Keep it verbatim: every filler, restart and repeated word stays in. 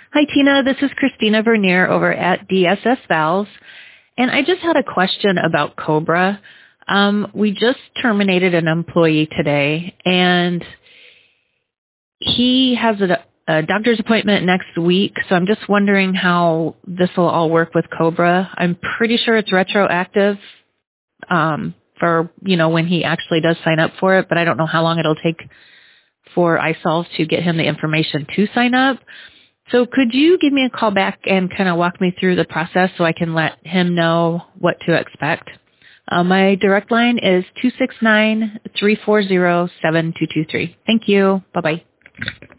Hi, Tina. This is Christina Vernier over at D S S Valves. And I just had a question about Cobra. Um, we just terminated an employee today, and he has a, a doctor's appointment next week. So I'm just wondering how this will all work with Cobra. I'm pretty sure it's retroactive um, for, you know, when he actually does sign up for it, but I don't know how long it'll take for iSolve to get him the information to sign up. So could you give me a call back and kind of walk me through the process so I can let him know what to expect? Uh, my direct line is two six nine, three four zero, seven two two three. Thank you. Bye-bye.